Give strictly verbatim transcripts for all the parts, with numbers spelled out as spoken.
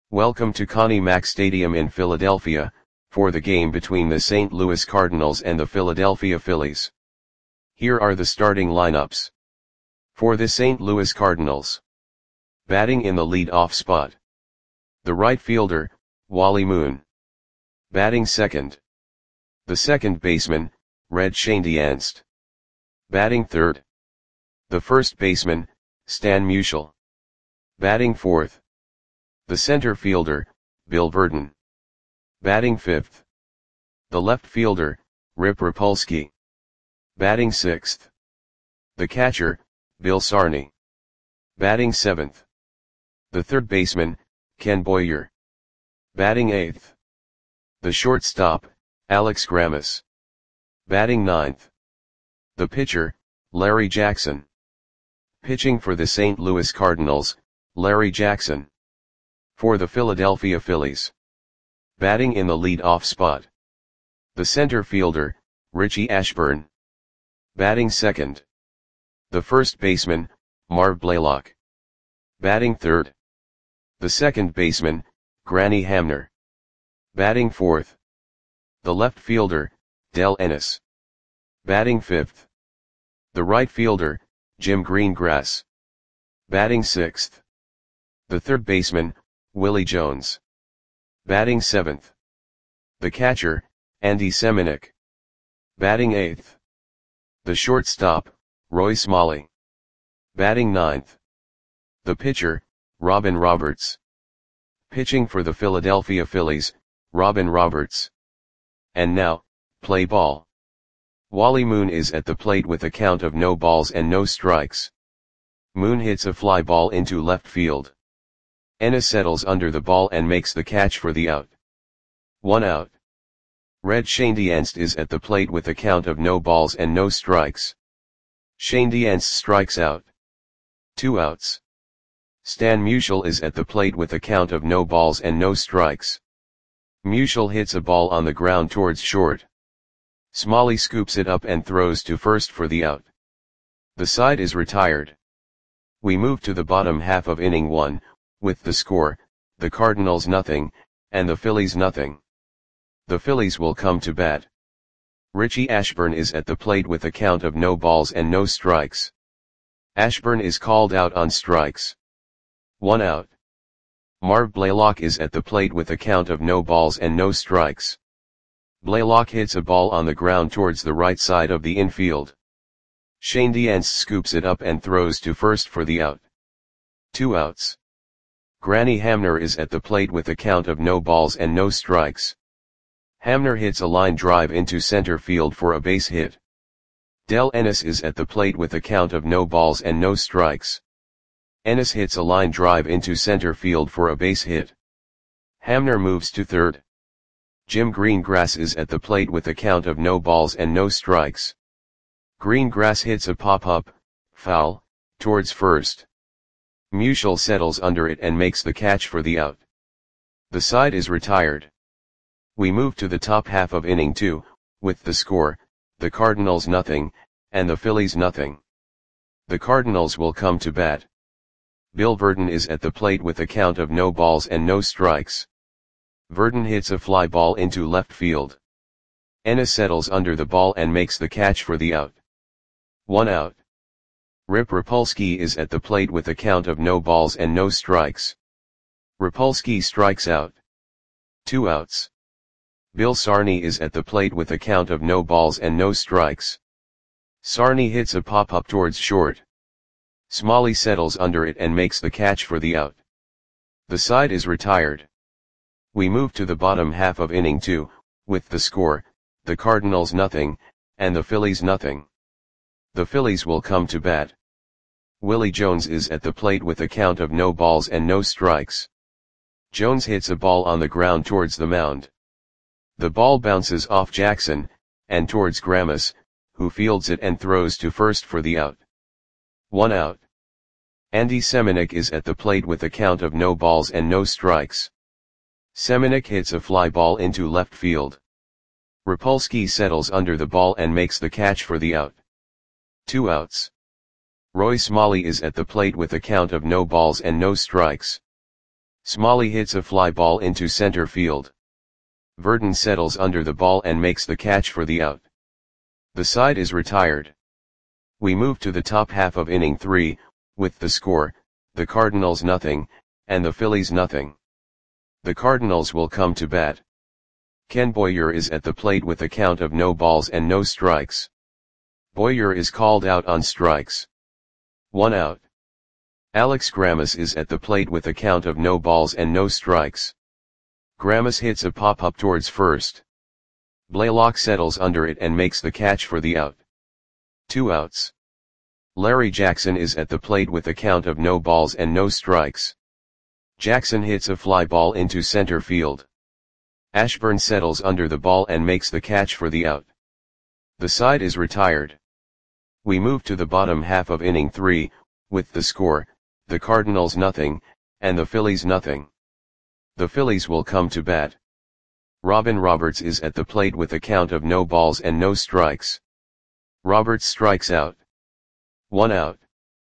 Welcome to Connie Mack Stadium in Philadelphia, for the game between the Saint Louis Cardinals and the Philadelphia Phillies. Here are the starting lineups. For the Saint Louis Cardinals. Batting in the lead-off spot. The right fielder, Wally Moon. Batting second. The second baseman, Red Schoendienst. Batting third. The first baseman, Stan Musial. Batting fourth. The center fielder, Bill Virdon. Batting fifth. The left fielder, Rip Rapolsky. Batting sixth. The catcher, Bill Sarney. Batting seventh. The third baseman, Ken Boyer. Batting eighth. The shortstop, Alex Grammas. Batting ninth. The pitcher, Larry Jackson. Pitching for the Saint Louis Cardinals, Larry Jackson. For the Philadelphia Phillies. Batting in the lead-off spot. The center fielder, Richie Ashburn. Batting second. The first baseman, Marv Blaylock. Batting third. The second baseman, Granny Hamner. Batting fourth. The left fielder, Del Ennis. Batting fifth. The right fielder, Jim Greengrass. Batting sixth. The third baseman, Willie Jones. Batting seventh. The catcher, Andy Semenuk. Batting eighth. The shortstop, Roy Smalley. Batting ninth. The pitcher, Robin Roberts. Pitching for the Philadelphia Phillies, Robin Roberts. And now, play ball. Wally Moon is at the plate with a count of no balls and no strikes. Moon hits a fly ball into left field. Ennis settles under the ball and makes the catch for the out. One out. Red Schoendienst is at the plate with a count of no balls and no strikes. Schoendienst strikes out. Two outs. Stan Musial is at the plate with a count of no balls and no strikes. Musial hits a ball on the ground towards short. Smalley scoops it up and throws to first for the out. The side is retired. We move to the bottom half of inning one, with the score, the Cardinals nothing, and the Phillies nothing. The Phillies will come to bat. Richie Ashburn is at the plate with a count of no balls and no strikes. Ashburn is called out on strikes. One out. Marv Blaylock is at the plate with a count of no balls and no strikes. Blaylock hits a ball on the ground towards the right side of the infield. Schoendienst scoops it up and throws to first for the out. Two outs. Granny Hamner is at the plate with a count of no balls and no strikes. Hamner hits a line drive into center field for a base hit. Del Ennis is at the plate with a count of no balls and no strikes. Ennis hits a line drive into center field for a base hit. Hamner moves to third. Jim Greengrass is at the plate with a count of no balls and no strikes. Greengrass hits a pop-up, foul, towards first. Musial settles under it and makes the catch for the out. The side is retired. We move to the top half of inning two, with the score, the Cardinals nothing, and the Phillies nothing. The Cardinals will come to bat. Bill Virdon is at the plate with a count of no balls and no strikes. Virdon hits a fly ball into left field. Ennis settles under the ball and makes the catch for the out. One out. Rip Rapolsky is at the plate with a count of no balls and no strikes. Rapolsky strikes out. Two outs. Bill Sarney is at the plate with a count of no balls and no strikes. Sarney hits a pop-up towards short. Smalley settles under it and makes the catch for the out. The side is retired. We move to the bottom half of inning two, with the score, the Cardinals nothing, and the Phillies nothing. The Phillies will come to bat. Willie Jones is at the plate with a count of no balls and no strikes. Jones hits a ball on the ground towards the mound. The ball bounces off Jackson, and towards Grammas, who fields it and throws to first for the out. One out. Andy Semenuk is at the plate with a count of no balls and no strikes. Semenuk hits a fly ball into left field. Rapolsky settles under the ball and makes the catch for the out. Two outs. Roy Smalley is at the plate with a count of no balls and no strikes. Smalley hits a fly ball into center field. Verdon settles under the ball and makes the catch for the out. The side is retired. We move to the top half of inning three, with the score, the Cardinals nothing, and the Phillies nothing. The Cardinals will come to bat. Ken Boyer is at the plate with a count of no balls and no strikes. Boyer is called out on strikes. One out. Alex Grammas is at the plate with a count of no balls and no strikes. Grammas hits a pop-up towards first. Blaylock settles under it and makes the catch for the out. Two outs. Larry Jackson is at the plate with a count of no balls and no strikes. Jackson hits a fly ball into center field. Ashburn settles under the ball and makes the catch for the out. The side is retired. We move to the bottom half of inning three, with the score, the Cardinals nothing, and the Phillies nothing. The Phillies will come to bat. Robin Roberts is at the plate with a count of no balls and no strikes. Roberts strikes out. One out.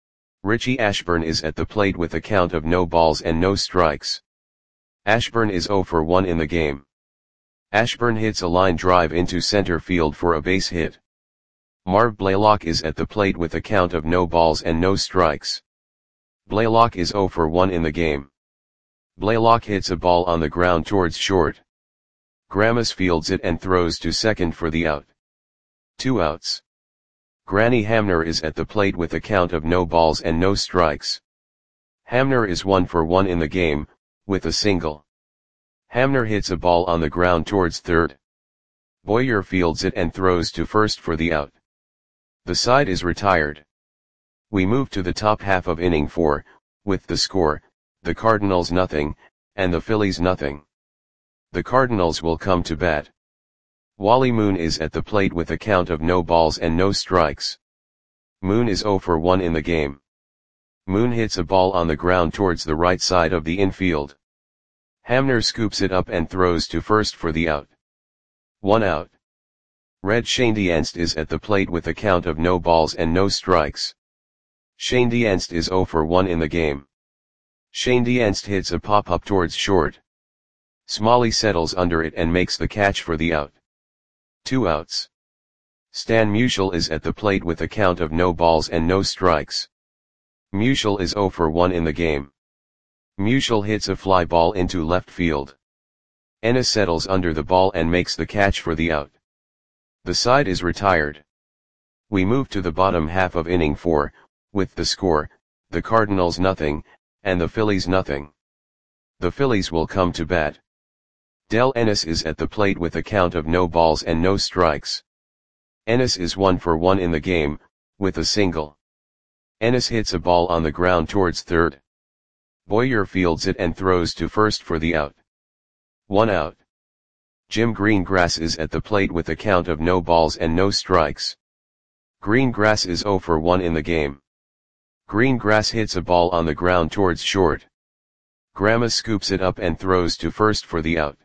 Richie Ashburn is at the plate with a count of no balls and no strikes. Ashburn is oh for one in the game. Ashburn hits a line drive into center field for a base hit. Marv Blaylock is at the plate with a count of no balls and no strikes. Blaylock is oh for one in the game. Blaylock hits a ball on the ground towards short. Grammas fields it and throws to second for the out. Two outs. Granny Hamner is at the plate with a count of no balls and no strikes. Hamner is one for one in the game, with a single. Hamner hits a ball on the ground towards third. Boyer fields it and throws to first for the out. The side is retired. We move to the top half of inning four, with the score, the Cardinals nothing, and the Phillies nothing. The Cardinals will come to bat. Wally Moon is at the plate with a count of no balls and no strikes. Moon is oh for one in the game. Moon hits a ball on the ground towards the right side of the infield. Hamner scoops it up and throws to first for the out. One out. Red Schoendienst is at the plate with a count of no balls and no strikes. Schoendienst is oh for one in the game. Schoendienst hits a pop-up towards short. Smalley settles under it and makes the catch for the out. Two outs. Stan Musial is at the plate with a count of no balls and no strikes. Musial is oh for one in the game. Musial hits a fly ball into left field. Ennis settles under the ball and makes the catch for the out. The side is retired. We move to the bottom half of inning four, with the score, the Cardinals nothing, and the Phillies nothing. The Phillies will come to bat. Del Ennis is at the plate with a count of no balls and no strikes. Ennis is one for one in the game, with a single. Ennis hits a ball on the ground towards third. Boyer fields it and throws to first for the out. One out. Jim Greengrass is at the plate with a count of no balls and no strikes. Greengrass is oh for one in the game. Greengrass hits a ball on the ground towards short. Grammas scoops it up and throws to first for the out.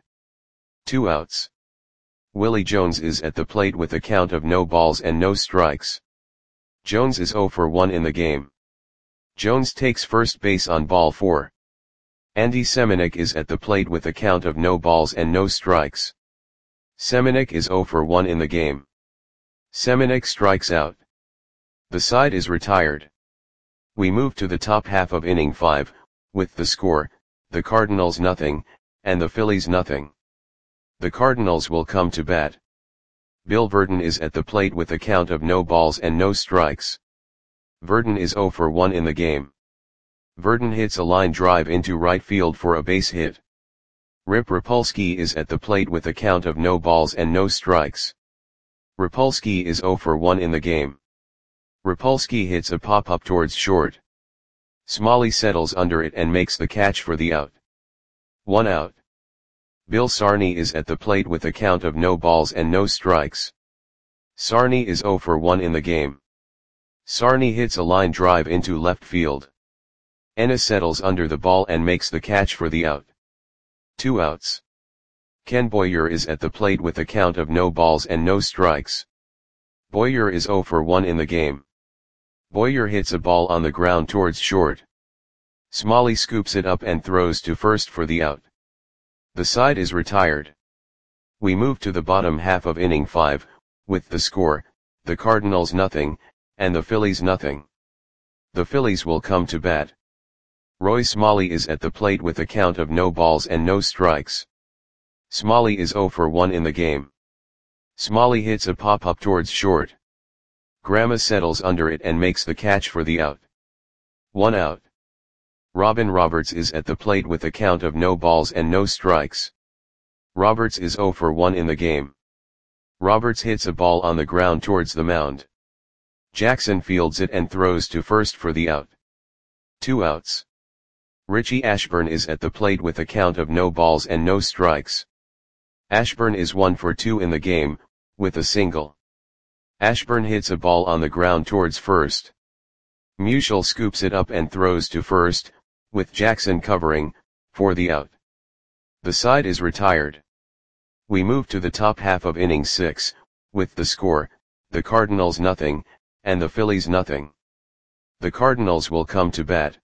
Two outs. Willie Jones is at the plate with a count of no balls and no strikes. Jones is oh for one in the game. Jones takes first base on ball four. Andy Semenuk is at the plate with a count of no balls and no strikes. Semenuk is oh for one in the game. Semenuk strikes out. The side is retired. We move to the top half of inning five, with the score, the Cardinals nothing, and the Phillies nothing. The Cardinals will come to bat. Bill Verdon is at the plate with a count of no balls and no strikes. Verdon is oh for one in the game. Verdon hits a line drive into right field for a base hit. Rip Rapolsky is at the plate with a count of no balls and no strikes. Rapolsky is oh for one in the game. Rapolsky hits a pop-up towards short. Smalley settles under it and makes the catch for the out. One out. Bill Sarney is at the plate with a count of no balls and no strikes. Sarney is oh for one in the game. Sarney hits a line drive into left field. Ennis settles under the ball and makes the catch for the out. Two outs. Ken Boyer is at the plate with a count of no balls and no strikes. Boyer is oh for one in the game. Boyer hits a ball on the ground towards short. Smalley scoops it up and throws to first for the out. The side is retired. We move to the bottom half of inning five, with the score, the Cardinals nothing, and the Phillies nothing. The Phillies will come to bat. Roy Smalley is at the plate with a count of no balls and no strikes. Smalley is oh for one in the game. Smalley hits a pop-up towards short. Grama settles under it and makes the catch for the out. One out. Robin Roberts is at the plate with a count of no balls and no strikes. Roberts is oh for one in the game. Roberts hits a ball on the ground towards the mound. Jackson fields it and throws to first for the out. Two outs. Richie Ashburn is at the plate with a count of no balls and no strikes. Ashburn is one for two in the game, with a single. Ashburn hits a ball on the ground towards first. Musial scoops it up and throws to first, with Jackson covering, for the out. The side is retired. We move to the top half of inning six, with the score, the Cardinals nothing, and the Phillies nothing. The Cardinals will come to bat.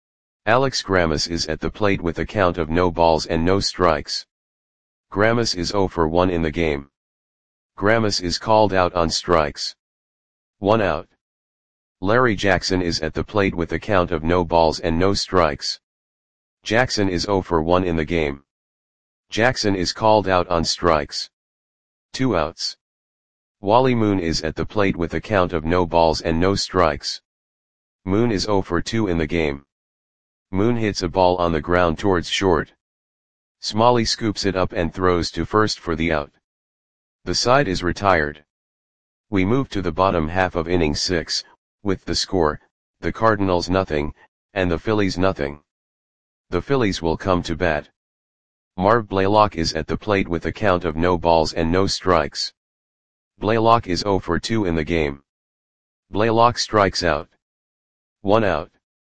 Alex Grammas is at the plate with a count of no balls and no strikes. Grammas is oh for one in the game. Grammas is called out on strikes. One out. Larry Jackson is at the plate with a count of no balls and no strikes. Jackson is oh for one in the game. Jackson is called out on strikes. Two outs. Wally Moon is at the plate with a count of no balls and no strikes. Moon is oh for two in the game. Moon hits a ball on the ground towards short. Smalley scoops it up and throws to first for the out. The side is retired. We move to the bottom half of inning six, with the score, the Cardinals nothing, and the Phillies nothing. The Phillies will come to bat. Marv Blaylock is at the plate with a count of no balls and no strikes. Blaylock is oh for two in the game. Blaylock strikes out. One out.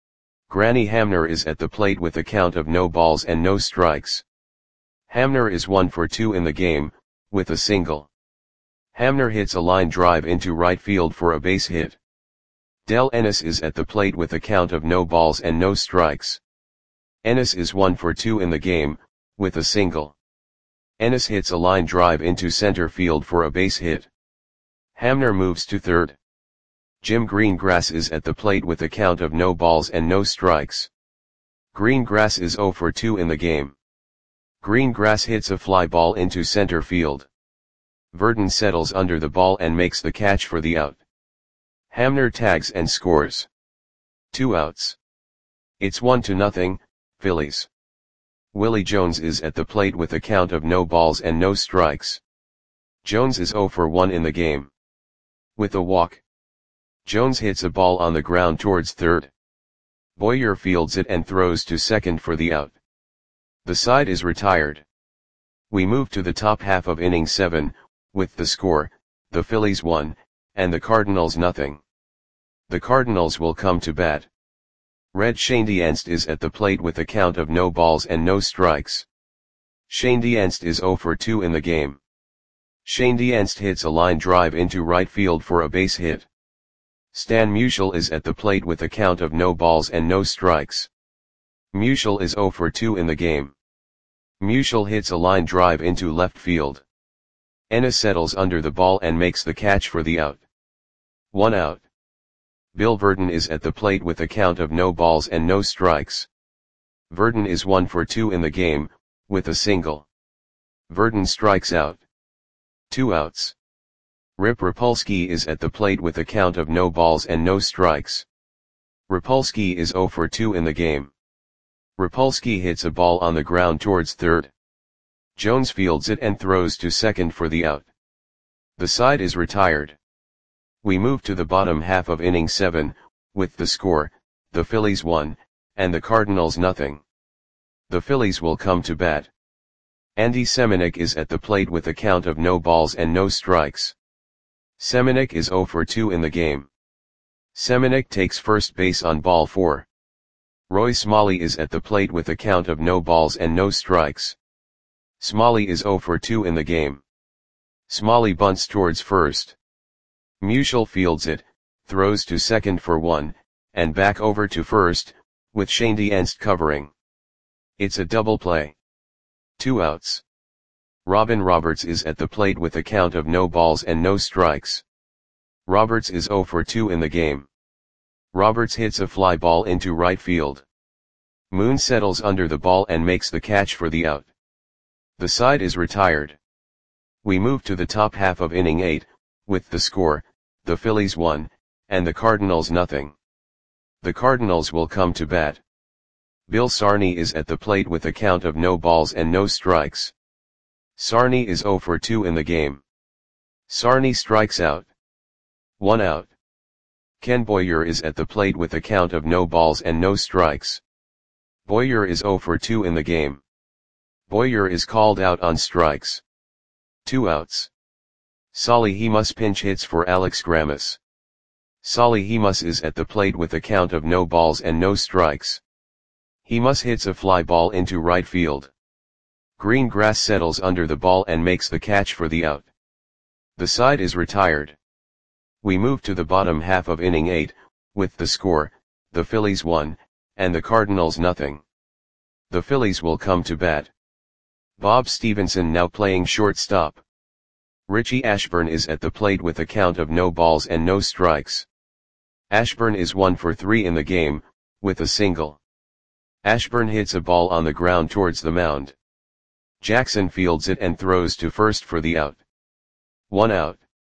Granny Hamner is at the plate with a count of no balls and no strikes. Hamner is one for two in the game, with a single. Hamner hits a line drive into right field for a base hit. Del Ennis is at the plate with a count of no balls and no strikes. Ennis is one for two in the game, with a single. Ennis hits a line drive into center field for a base hit. Hamner moves to third. Jim Greengrass is at the plate with a count of no balls and no strikes. Greengrass is oh for two in the game. Greengrass hits a fly ball into center field. Verdon settles under the ball and makes the catch for the out. Hamner tags and scores. Two outs. It's one to nothing, Phillies. Willie Jones is at the plate with a count of no balls and no strikes. Jones is oh for one in the game. With a walk. Jones hits a ball on the ground towards third. Boyer fields it and throws to second for the out. The side is retired. We move to the top half of inning seven, with the score, the Phillies one, and the Cardinals nothing. The Cardinals will come to bat. Red Schoendienst is at the plate with a count of no balls and no strikes. Schoendienst is oh for two in the game. Schoendienst hits a line drive into right field for a base hit. Stan Musial is at the plate with a count of no balls and no strikes. Musial is oh for two in the game. Musial hits a line drive into left field. Ennis settles under the ball and makes the catch for the out. One out. Bill Verdon is at the plate with a count of no balls and no strikes. Verdon is one for two in the game, with a single. Verdon strikes out. Two outs. Rip Rapolsky is at the plate with a count of no balls and no strikes. Rapolsky is oh for two in the game. Rapolsky hits a ball on the ground towards third. Jones fields it and throws to second for the out. The side is retired. We move to the bottom half of inning seven, with the score, the Phillies one, and the Cardinals nothing. The Phillies will come to bat. Andy Semenuk is at the plate with a count of no balls and no strikes. Semenuk is oh for two in the game. Semenuk takes first base on ball four. Roy Smalley is at the plate with a count of no balls and no strikes. Smalley is oh for two in the game. Smalley bunts towards first. Musial fields it, throws to second for one, and back over to first, with Shandy Enst covering. It's a double play. Two outs. Robin Roberts is at the plate with a count of no balls and no strikes. Roberts is oh for two in the game. Roberts hits a fly ball into right field. Moon settles under the ball and makes the catch for the out. The side is retired. We move to the top half of inning eight, with the score, the Phillies one, and the Cardinals nothing. The Cardinals will come to bat. Bill Sarney is at the plate with a count of no balls and no strikes. Sarney is oh for two in the game. Sarney strikes out. One out. Ken Boyer is at the plate with a count of no balls and no strikes. Boyer is oh for two in the game. Boyer is called out on strikes. Two outs. Solly Hemus pinch hits for Alex Grammas. Solly Hemus is at the plate with a count of no balls and no strikes. Hemus hits a fly ball into right field. Green Grass settles under the ball and makes the catch for the out. The side is retired. We move to the bottom half of inning eight, with the score, the Phillies one, and the Cardinals nothing. The Phillies will come to bat. Bob Stevenson now playing shortstop. Richie Ashburn is at the plate with a count of no balls and no strikes. Ashburn is one for three in the game, with a single. Ashburn hits a ball on the ground towards the mound. Jackson fields it and throws to first for the out. One out.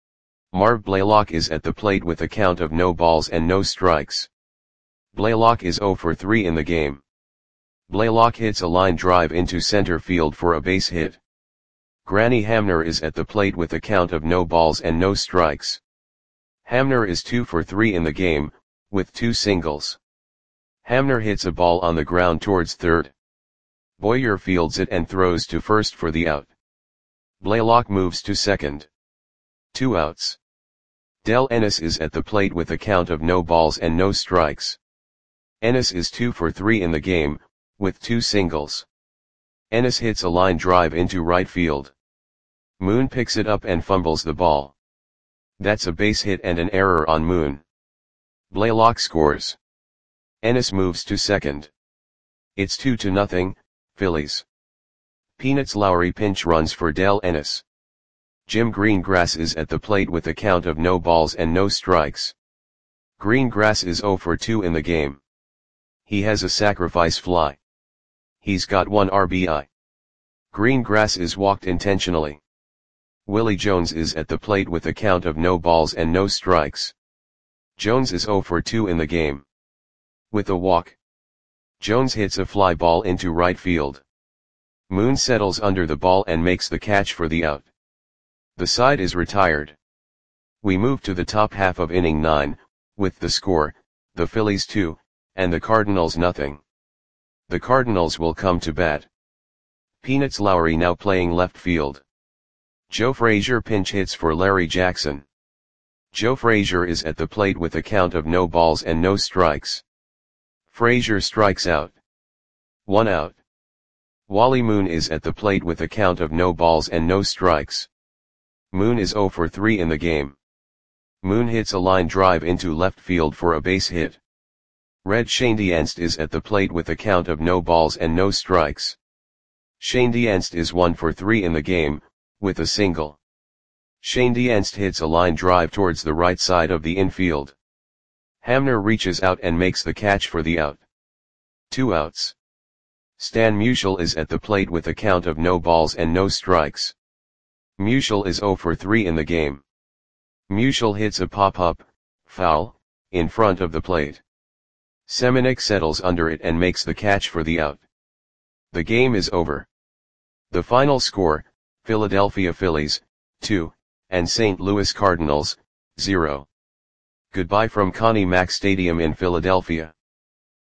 Marv Blaylock is at the plate with a count of no balls and no strikes. Blaylock is oh for three in the game. Blaylock hits a line drive into center field for a base hit. Granny Hamner is at the plate with a count of no balls and no strikes. Hamner is two for three in the game, with two singles. Hamner hits a ball on the ground towards third. Boyer fields it and throws to first for the out. Blaylock moves to second. Two outs. Del Ennis is at the plate with a count of no balls and no strikes. Ennis is two for three in the game, with two singles. Ennis hits a line drive into right field. Moon picks it up and fumbles the ball. That's a base hit and an error on Moon. Blaylock scores. Ennis moves to second. It's two to nothing, Phillies. Peanuts Lowry pinch runs for Del Ennis. Jim Greengrass is at the plate with a count of no balls and no strikes. Greengrass is oh for two in the game. He has a sacrifice fly. He's got one R B I. Greengrass is walked intentionally. Willie Jones is at the plate with a count of no balls and no strikes. Jones is oh for two in the game. With a walk. Jones hits a fly ball into right field. Moon settles under the ball and makes the catch for the out. The side is retired. We move to the top half of inning nine, with the score, the Phillies two, and the Cardinals nothing. The Cardinals will come to bat. Peanuts Lowry now playing left field. Joe Frazier pinch hits for Larry Jackson. Joe Frazier is at the plate with a count of no balls and no strikes. Frazier strikes out. One out. Wally Moon is at the plate with a count of no balls and no strikes. Moon is oh for three in the game. Moon hits a line drive into left field for a base hit. Red Schoendienst is at the plate with a count of no balls and no strikes. Schoendienst is one for three in the game, with a single. Schoendienst hits a line drive towards the right side of the infield. Hamner reaches out and makes the catch for the out. Two outs. Stan Musial is at the plate with a count of no balls and no strikes. Musial is oh for three in the game. Musial hits a pop-up, foul, in front of the plate. Semenuk settles under it and makes the catch for the out. The game is over. The final score, Philadelphia Phillies, two, and Saint Louis Cardinals, zero. Goodbye from Connie Mack Stadium in Philadelphia.